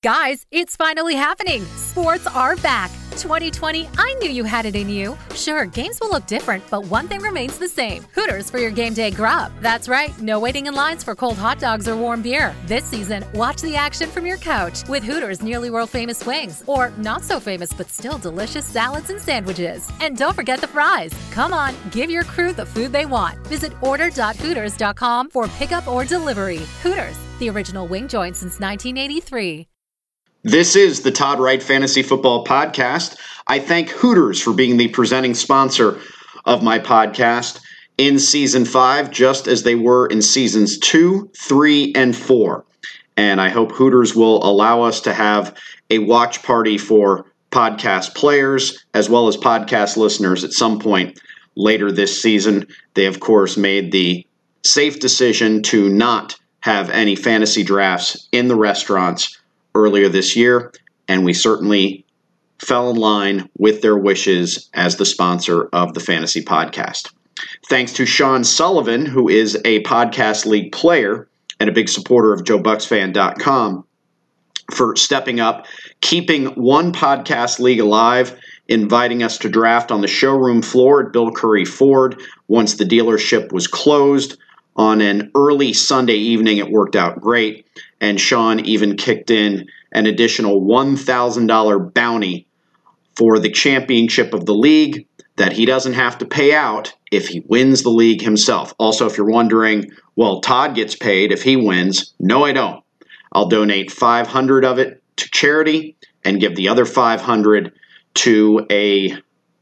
Guys, it's finally happening. Sports are back. 2020, I knew you had it in you. Sure, games will look different, but one thing remains the same. Hooters for your game day grub. That's right, no waiting in lines for cold hot dogs or warm beer. This season, watch the action from your couch with Hooters' nearly world-famous wings, or not so famous but still delicious salads and sandwiches. And don't forget the fries. Come on, give your crew the food they want. Visit order.hooters.com for pickup or delivery. Hooters, the original wing joint since 1983. This is the Todd Wright Fantasy Football Podcast. I thank Hooters for being the presenting sponsor of my podcast in Season 5, just as they were in Seasons 2, 3, and 4. And I hope Hooters will allow us to have a watch party for podcast players as well as podcast listeners at some point later this season. They, of course, made the safe decision to not have any fantasy drafts in the restaurants earlier this year, and we certainly fell in line with their wishes as the sponsor of the Fantasy Podcast. Thanks to Sean Sullivan, who is a Podcast League player and a big supporter of JoeBucksFan.com, for stepping up, keeping one podcast league alive, inviting us to draft on the showroom floor at Bill Curry Ford once the dealership was closed on an early Sunday evening. It worked out great. And Sean even kicked in an additional $1,000 bounty for the championship of the league that he doesn't have to pay out if he wins the league himself. Also, if you're wondering, well, Todd gets paid if he wins. No, I don't. I'll donate $500 of it to charity and give the other $500 to a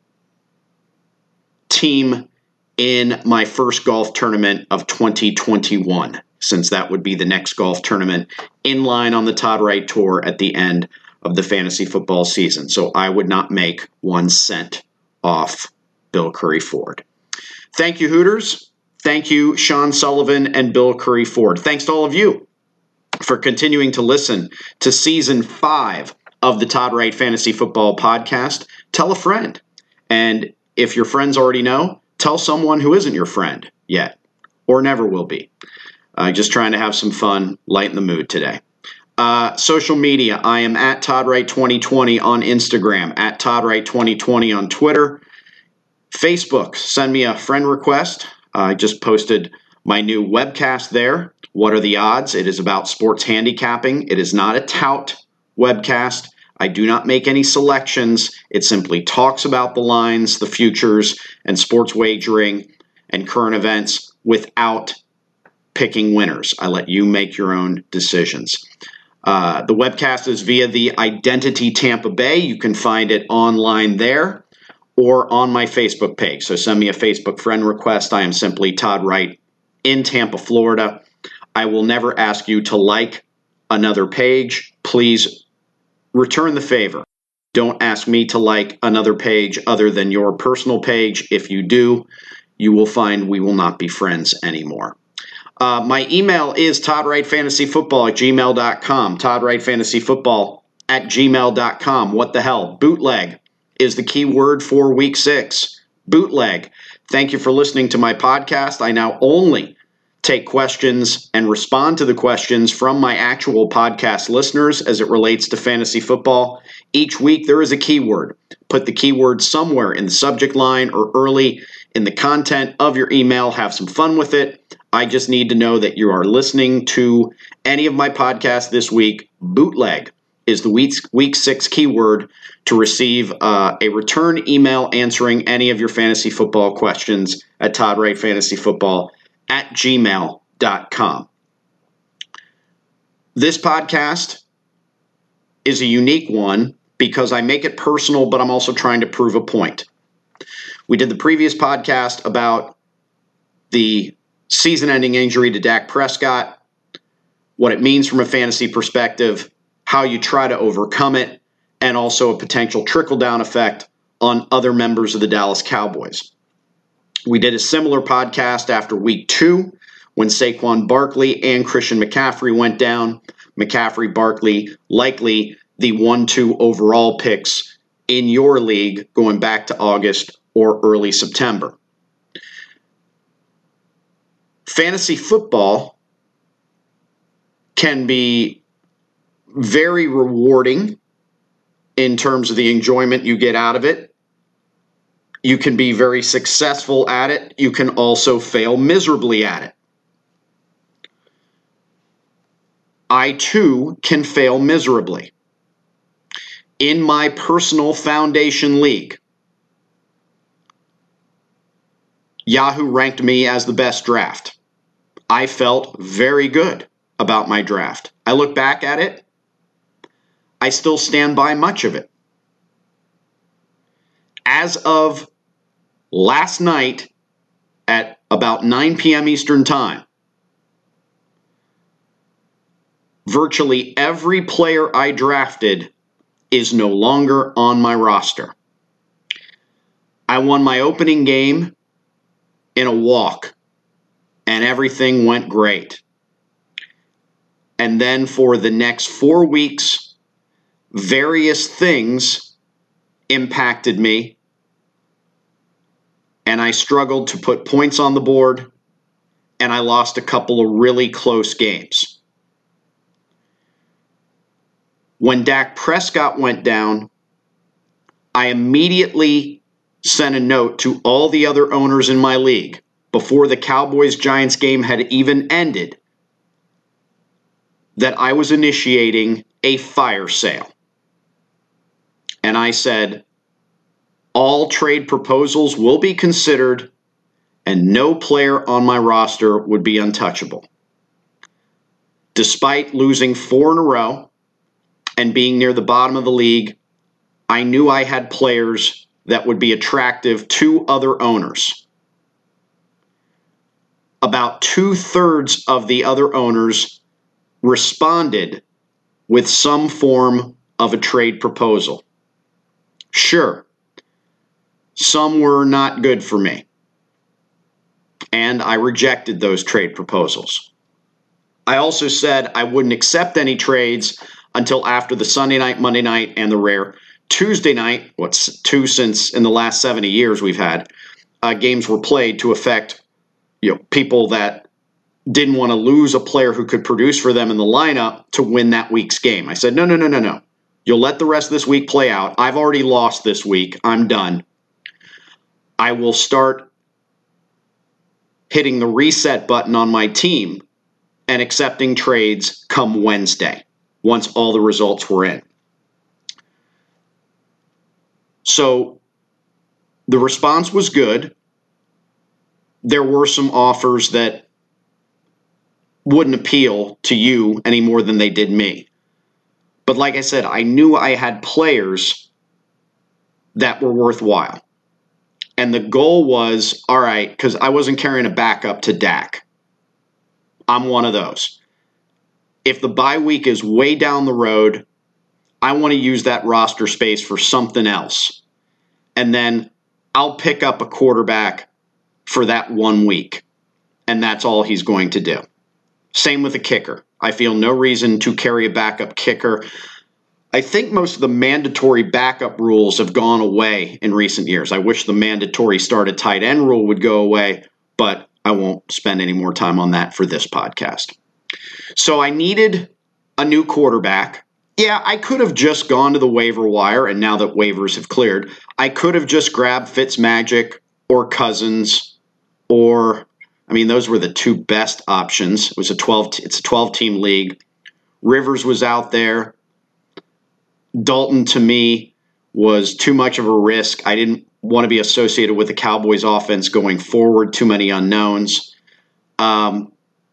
team in my first golf tournament of 2021. Since that would be the next golf tournament in line on the Todd Wright Tour at the end of the fantasy football season. So I would not make 1 cent off Bill Curry Ford. Thank you, Hooters. Thank you, Sean Sullivan and Bill Curry Ford. Thanks to all of you for continuing to listen to Season 5 of the Todd Wright Fantasy Football Podcast. Tell a friend. And if your friends already know, tell someone who isn't your friend yet or never will be. Just trying to have some fun, lighten the mood today. Social media, I am at Todd Wright 2020 on Instagram, at Todd Wright 2020 on Twitter. Facebook, send me a friend request. I just posted my new webcast there. What are the odds? It is about sports handicapping. It is not a tout webcast. I do not make any selections. It simply talks about the lines, the futures, and sports wagering and current events without picking winners. I let you make your own decisions. The webcast is via the Identity Tampa Bay. You can find it online there or on my Facebook page. So send me a Facebook friend request. I am simply Todd Wright in Tampa, Florida. I will never ask you to like another page. Please return the favor. Don't ask me to like another page other than your personal page. If you do, you will find we will not be friends anymore. My email is toddwrightfantasyfootball@gmail.com. toddwrightfantasyfootball@gmail.com. What the hell? Bootleg is the key word for week 6. Bootleg. Thank you for listening to my podcast. I now only take questions and respond to the questions from my actual podcast listeners as it relates to fantasy football. Each week there is a keyword. Put the keyword somewhere in the subject line or early in the content of your email. Have some fun with it. I just need to know that you are listening to any of my podcasts this week. Bootleg is the week 6 keyword to receive a return email answering any of your fantasy football questions at toddwrightfantasyfootball@gmail.com. This podcast is a unique one because I make it personal, but I'm also trying to prove a point. We did the previous podcast about the season-ending injury to Dak Prescott, what it means from a fantasy perspective, how you try to overcome it, and also a potential trickle-down effect on other members of the Dallas Cowboys. We did a similar podcast after week 2 when Saquon Barkley and Christian McCaffrey went down. McCaffrey, Barkley, likely the 1-2 overall picks in your league going back to August or early September. Fantasy football can be very rewarding in terms of the enjoyment you get out of it. You can be very successful at it. You can also fail miserably at it. I, too, can fail miserably. In my personal foundation league, Yahoo ranked me as the best draft. I felt very good about my draft. I look back at it. I still stand by much of it. As of last night at about 9 p.m. Eastern Time, virtually every player I drafted is no longer on my roster. I won my opening game in a walk, and everything went great. And then for the next 4 weeks, various things impacted me, and I struggled to put points on the board, and I lost a couple of really close games. When Dak Prescott went down, I immediately sent a note to all the other owners in my league before the Cowboys-Giants game had even ended that I was initiating a fire sale. And I said, all trade proposals will be considered and no player on my roster would be untouchable. Despite losing 4 in a row and being near the bottom of the league, I knew I had players that would be attractive to other owners. About 2/3 of the other owners responded with some form of a trade proposal. Sure, some were not good for me, and I rejected those trade proposals. I also said I wouldn't accept any trades until after the Sunday night, Monday night, and the rare Tuesday night, what's 2 since in the last 70 years we've had, games were played to affect people that didn't want to lose a player who could produce for them in the lineup to win that week's game. I said, no. You'll let the rest of this week play out. I've already lost this week. I'm done. I will start hitting the reset button on my team and accepting trades come Wednesday, once all the results were in. So the response was good. There were some offers that wouldn't appeal to you any more than they did me. But like I said, I knew I had players that were worthwhile. And the goal was, all right, because I wasn't carrying a backup to Dak. I'm one of those. If the bye week is way down the road, I want to use that roster space for something else. And then I'll pick up a quarterback for that 1 week. And that's all he's going to do. Same with a kicker. I feel no reason to carry a backup kicker. I think most of the mandatory backup rules have gone away in recent years. I wish the mandatory started tight end rule would go away, but I won't spend any more time on that for this podcast. So I needed a new quarterback. Yeah, I could have just gone to the waiver wire, and now that waivers have cleared, I could have just grabbed Fitzmagic or Cousins, or, those were the 2 best options. It's a 12-team league. Rivers was out there. Dalton, to me, was too much of a risk. I didn't want to be associated with the Cowboys offense going forward, too many unknowns. So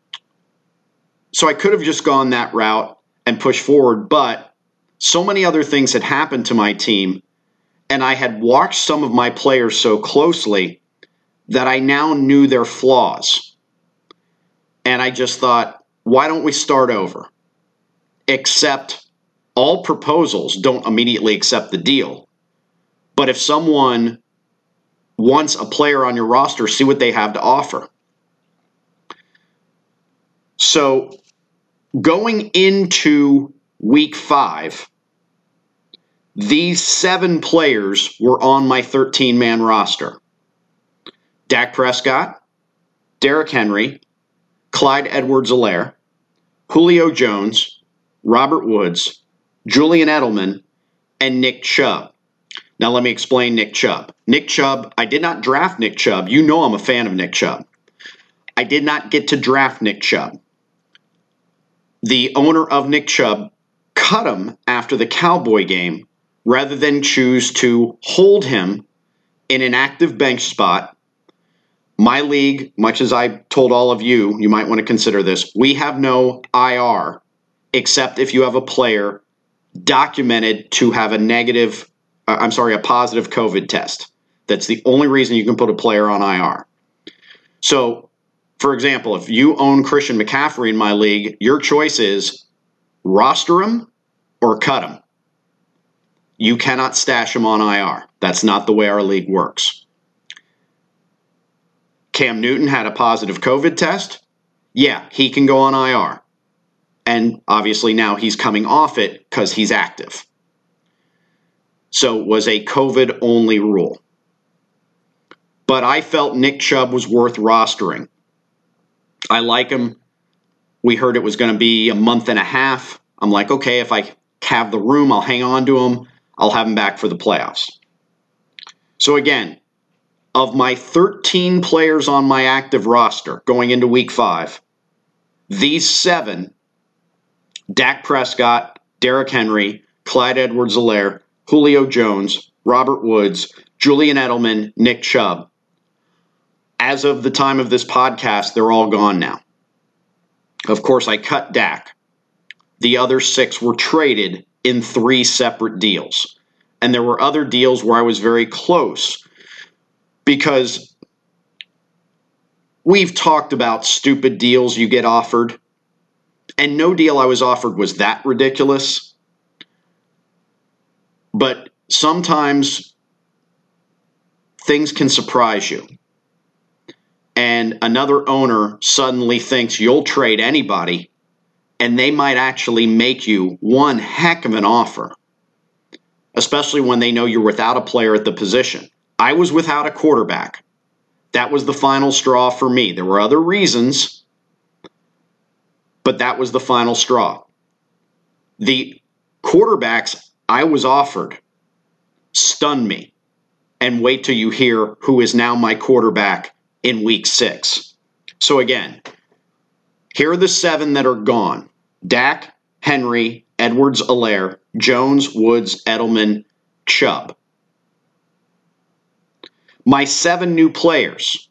I could have just gone that route and pushed forward, but so many other things had happened to my team, and I had watched some of my players so closely that I now knew their flaws. And I just thought, why don't we start over? Except all proposals don't immediately accept the deal. But if someone wants a player on your roster, see what they have to offer. So going into week 5, these 7 players were on my 13-man roster. Dak Prescott, Derrick Henry, Clyde Edwards-Helaire, Julio Jones, Robert Woods, Julian Edelman, and Nick Chubb. Now let me explain Nick Chubb. Nick Chubb, I did not draft Nick Chubb. You know I'm a fan of Nick Chubb. I did not get to draft Nick Chubb. The owner of Nick Chubb cut him after the Cowboy game rather than choose to hold him in an active bench spot. My league, much as I told all of you, you might want to consider this, we have no IR except if you have a player documented to have a positive COVID test. That's the only reason you can put a player on IR. So, for example, if you own Christian McCaffrey in my league, your choice is roster him or cut him. You cannot stash him on IR. That's not the way our league works. Cam Newton had a positive COVID test. Yeah, he can go on IR. And obviously now he's coming off it because he's active. So it was a COVID-only rule. But I felt Nick Chubb was worth rostering. I like him. We heard it was going to be a month and a half. I'm like, okay, if I have the room, I'll hang on to him. I'll have him back for the playoffs. So again, of my 13 players on my active roster going into week 5, these 7, Dak Prescott, Derrick Henry, Clyde Edwards-Helaire, Julio Jones, Robert Woods, Julian Edelman, Nick Chubb. As of the time of this podcast, they're all gone now. Of course, I cut Dak. The other 6 were traded in 3 separate deals. And there were other deals where I was very close because we've talked about stupid deals you get offered. And no deal I was offered was that ridiculous. But sometimes things can surprise you. And another owner suddenly thinks you'll trade anybody, and they might actually make you one heck of an offer, especially when they know you're without a player at the position. I was without a quarterback. That was the final straw for me. There were other reasons, but that was the final straw. The quarterbacks I was offered stunned me. And wait till you hear who is now my quarterback in week 6. So again, here are the 7 that are gone. Dak, Henry, Edwards-Helaire, Jones, Woods, Edelman, Chubb. My 7 new players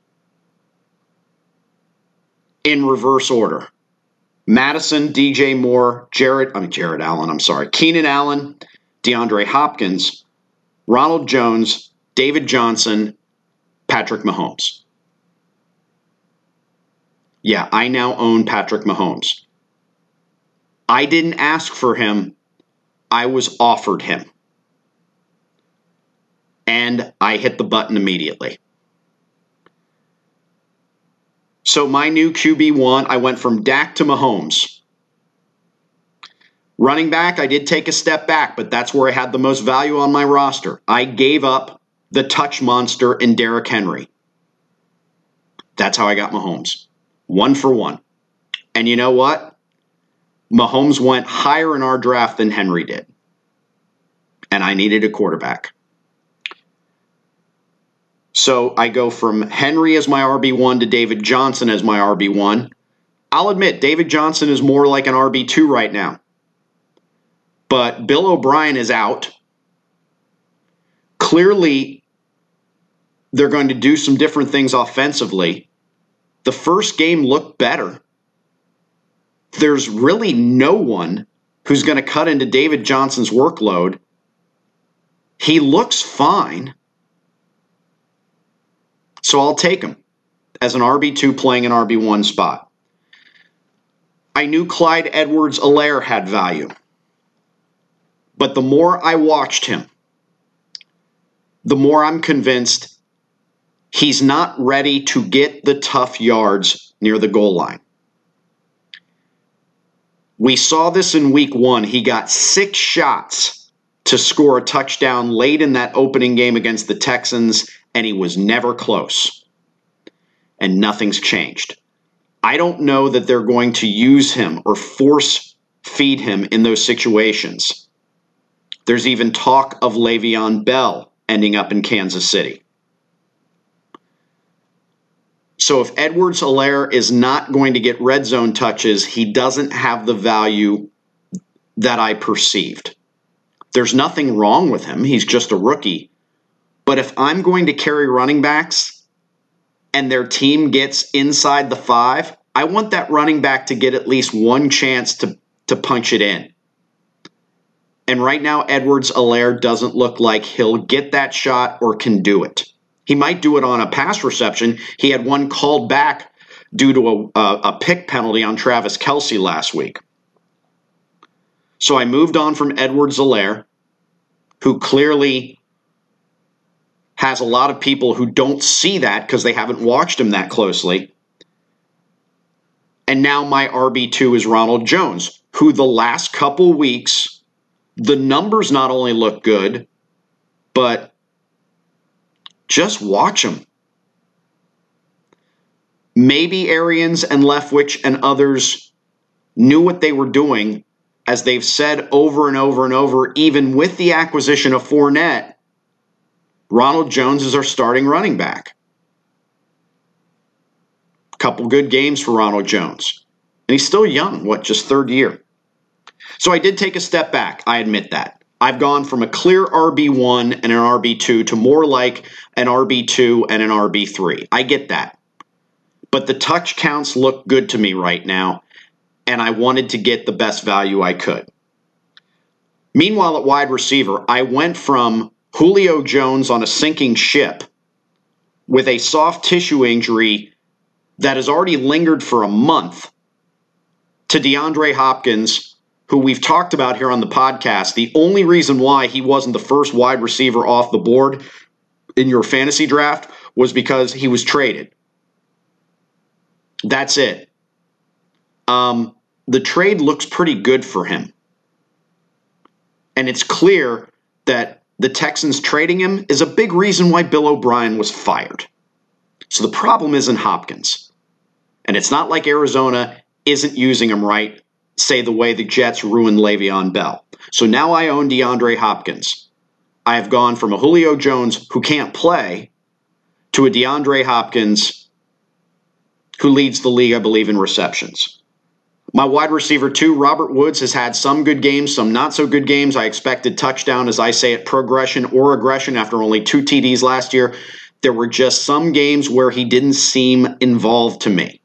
in reverse order. Madison, DJ Moore, Keenan Allen, DeAndre Hopkins, Ronald Jones, David Johnson, Patrick Mahomes. Yeah, I now own Patrick Mahomes. I didn't ask for him. I was offered him. And I hit the button immediately. So my new QB1, I went from Dak to Mahomes. Running back, I did take a step back, but that's where I had the most value on my roster. I gave up the touch monster in Derrick Henry. That's how I got Mahomes. 1 for 1. And you know what? Mahomes went higher in our draft than Henry did. And I needed a quarterback. So I go from Henry as my RB1 to David Johnson as my RB1. I'll admit, David Johnson is more like an RB2 right now. But Bill O'Brien is out. Clearly, they're going to do some different things offensively. The first game looked better. There's really no one who's going to cut into David Johnson's workload. He looks fine. So I'll take him as an RB2 playing an RB1 spot. I knew Clyde Edwards-Helaire had value. But the more I watched him, the more I'm convinced he's not ready to get the tough yards near the goal line. We saw this in week 1. He got 6 shots to score a touchdown late in that opening game against the Texans, and he was never close. And nothing's changed. I don't know that they're going to use him or force feed him in those situations. There's even talk of Le'Veon Bell ending up in Kansas City. So if Edwards-Helaire is not going to get red zone touches, he doesn't have the value that I perceived. There's nothing wrong with him. He's just a rookie. But if I'm going to carry running backs and their team gets inside the 5, I want that running back to get at least one chance to punch it in. And right now, Edwards-Helaire doesn't look like he'll get that shot or can do it. He might do it on a pass reception. He had one called back due to a pick penalty on Travis Kelce last week. So I moved on from Edwards-Helaire, who clearly has a lot of people who don't see that because they haven't watched him that closely. And now my RB2 is Ronald Jones, who the last couple weeks, the numbers not only look good, but just watch him. Maybe Arians and Leftwich and others knew what they were doing, as they've said over and over and over, even with the acquisition of Fournette, Ronald Jones is our starting running back. Couple good games for Ronald Jones. And he's still young, just third year. So I did take a step back, I admit that. I've gone from a clear RB1 and an RB2 to more like an RB2 and an RB3. I get that. But the touch counts look good to me right now, and I wanted to get the best value I could. Meanwhile, at wide receiver, I went from Julio Jones on a sinking ship with a soft tissue injury that has already lingered for a month to DeAndre Hopkins, who we've talked about here on the podcast. The only reason why he wasn't the first wide receiver off the board in your fantasy draft was because he was traded. That's it. The trade looks pretty good for him. And it's clear that the Texans trading him is a big reason why Bill O'Brien was fired. So the problem isn't Hopkins. And it's not like Arizona isn't using him right, say the way the Jets ruined Le'Veon Bell. So now I own DeAndre Hopkins. I have gone from a Julio Jones who can't play to a DeAndre Hopkins who leads the league, I believe, in receptions. My wide receiver 2, Robert Woods, has had some good games, some not so good games. I expected touchdown, as I say it, progression or aggression after only 2 TDs last year. There were just some games where he didn't seem involved to me.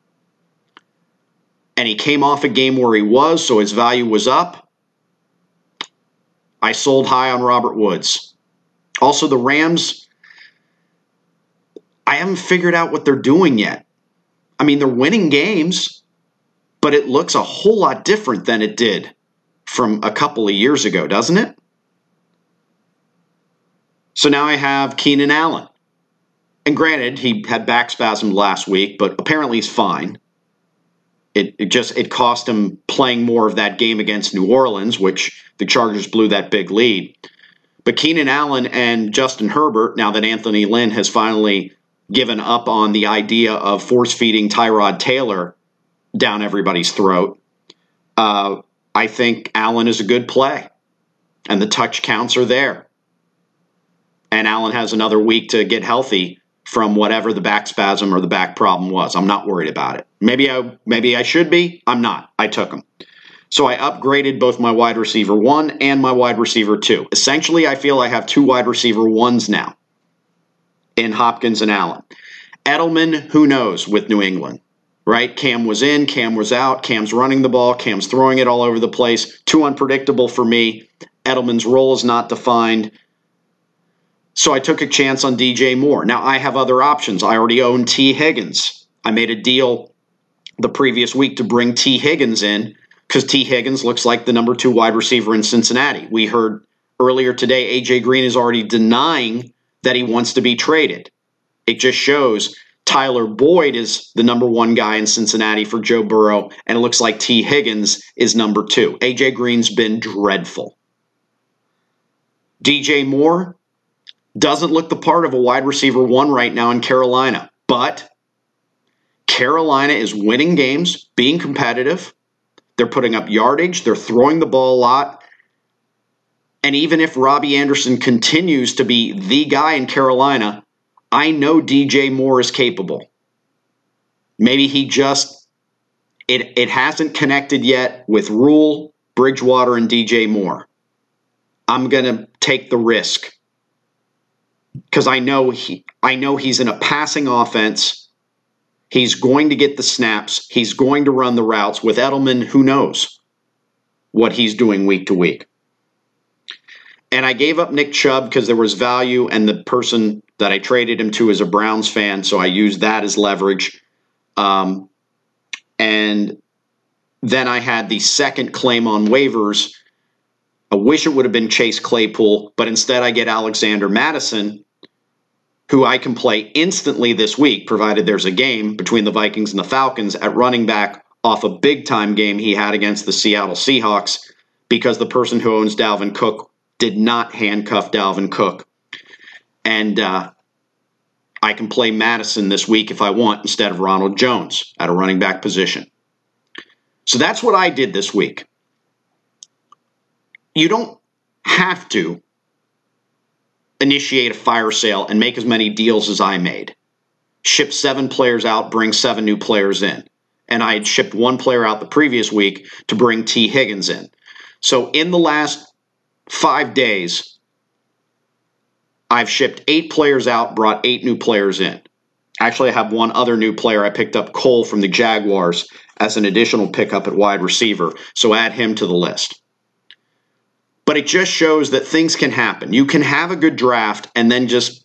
And he came off a game where he was, so his value was up. I sold high on Robert Woods. Also, the Rams, I haven't figured out what they're doing yet. I mean, they're winning games, but it looks a whole lot different than it did from a couple of years ago, doesn't it? So now I have Keenan Allen. And granted, he had back spasm last week, but apparently he's fine. It cost him playing more of that game against New Orleans, which the Chargers blew that big lead. But Keenan Allen and Justin Herbert, now that Anthony Lynn has finally given up on the idea of force-feeding Tyrod Taylor down everybody's throat, I think Allen is a good play. And the touch counts are there. And Allen has another week to get healthy from whatever the back spasm or the back problem was. I'm not worried about it. Maybe I should be. I'm not. I took him. So I upgraded both my wide receiver 1 and my wide receiver 2. Essentially, I feel I have 2 wide receiver 1s now in Hopkins and Allen. Edelman, who knows with New England, right? Cam was in, Cam was out, Cam's running the ball, Cam's throwing it all over the place. Too unpredictable for me. Edelman's role is not defined. So I took a chance on DJ Moore. Now, I have other options. I already own T. Higgins. I made a deal the previous week to bring T. Higgins in because T. Higgins looks like the number 2 wide receiver in Cincinnati. We heard earlier today A.J. Green is already denying that he wants to be traded. It just shows Tyler Boyd is the number 1 guy in Cincinnati for Joe Burrow, and it looks like T. Higgins is number 2. A.J. Green's been dreadful. DJ Moore doesn't look the part of a wide receiver 1 right now in Carolina. But Carolina is winning games, being competitive. They're putting up yardage. They're throwing the ball a lot. And even if Robbie Anderson continues to be the guy in Carolina, I know DJ Moore is capable. Maybe he just, it hasn't connected yet with Rule, Bridgewater, and DJ Moore. I'm going to take the risk because I know he's in a passing offense. He's going to get the snaps. He's going to run the routes. With Edelman, who knows what he's doing week to week. And I gave up Nick Chubb because there was value, and the person that I traded him to is a Browns fan, so I used that as leverage. And then I had the second claim on waivers. I wish it would have been Chase Claypool, but instead I get Alexander Mattison, who I can play instantly this week, provided there's a game between the Vikings and the Falcons at running back off a big-time game he had against the Seattle Seahawks, because the person who owns Dalvin Cook did not handcuff Dalvin Cook. And I can play Madison this week if I want instead of Ronald Jones at a running back position. So that's what I did this week. You don't have to initiate a fire sale and make as many deals as I made. Ship 7 players out, bring 7 new players in. And I had shipped 1 player out the previous week to bring T. Higgins in. So in the last 5 days, I've shipped 8 players out, brought 8 new players in. Actually, I have 1 other new player. I picked up Cole from the Jaguars as an additional pickup at wide receiver, so add him to the list. But it just shows that things can happen. You can have a good draft and then just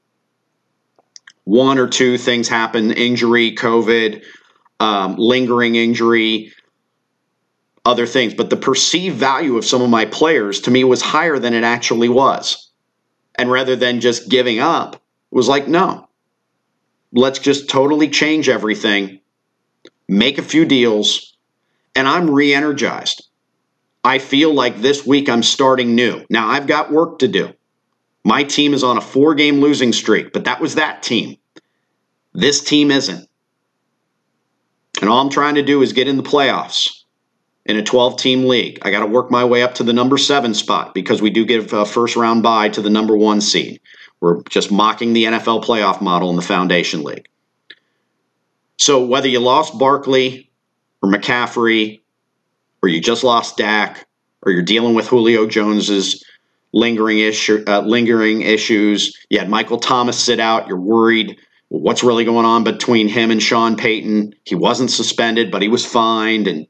1 or 2 things happen, injury, COVID, lingering injury, other things. But the perceived value of some of my players to me was higher than it actually was. And rather than just giving up, it was like, no, let's just totally change everything, make a few deals, and I'm re-energized. I feel like this week I'm starting new. Now, I've got work to do. My team is on a 4-game losing streak, but that was that team. This team isn't. And all I'm trying to do is get in the playoffs in a 12-team league. I got to work my way up to the number 7 spot because we do give a first-round bye to the number 1 seed. We're just mocking the NFL playoff model in the Foundation League. So whether you lost Barkley or McCaffrey, or you just lost Dak, or you're dealing with Julio Jones's lingering issues, you had Michael Thomas sit out, you're worried what's really going on between him and Sean Payton. He wasn't suspended, but he was fined, and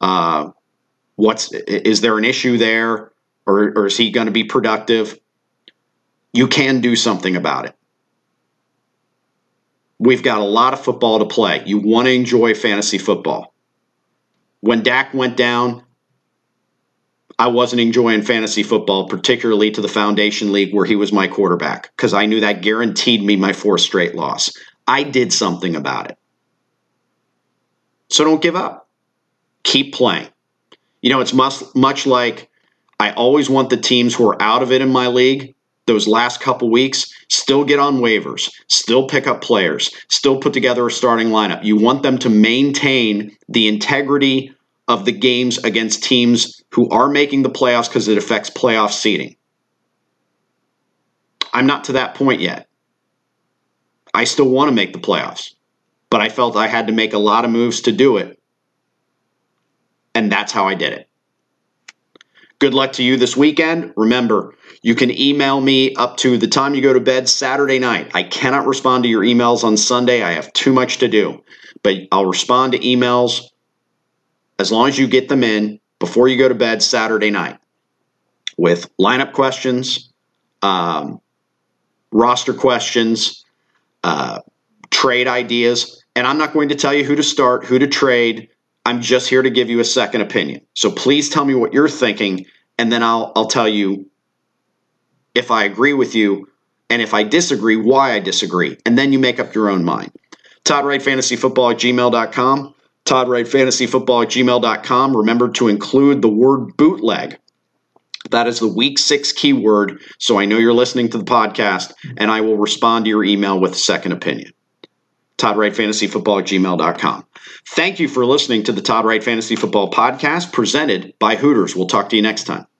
is there an issue there, or is he going to be productive? You can do something about it. We've got a lot of football to play. You want to enjoy fantasy football. When Dak went down, I wasn't enjoying fantasy football, particularly to the Foundation League where he was my quarterback, because I knew that guaranteed me my 4th straight loss. I did something about it. So don't give up. Keep playing. You know, it's much like I always want the teams who are out of it in my league, those last couple weeks, still get on waivers, still pick up players, still put together a starting lineup. You want them to maintain the integrity of the games against teams who are making the playoffs because it affects playoff seeding. I'm not to that point yet. I still want to make the playoffs, but I felt I had to make a lot of moves to do it, and that's how I did it. Good luck to you this weekend. Remember, you can email me up to the time you go to bed Saturday night. I cannot respond to your emails on Sunday. I have too much to do. But I'll respond to emails as long as you get them in before you go to bed Saturday night with lineup questions, roster questions, trade ideas. And I'm not going to tell you who to start, who to trade. I'm just here to give you a second opinion. So please tell me what you're thinking, and then I'll tell you if I agree with you, and if I disagree, why I disagree. And then you make up your own mind. ToddWrightFantasyFootball@gmail.com. ToddWrightFantasyFootball@gmail.com. Remember to include the word bootleg. That is the week 6 keyword, so I know you're listening to the podcast, and I will respond to your email with a second opinion. ToddWrightFantasyFootball@gmail.com. Thank you for listening to the Todd Wright Fantasy Football Podcast presented by Hooters. We'll talk to you next time.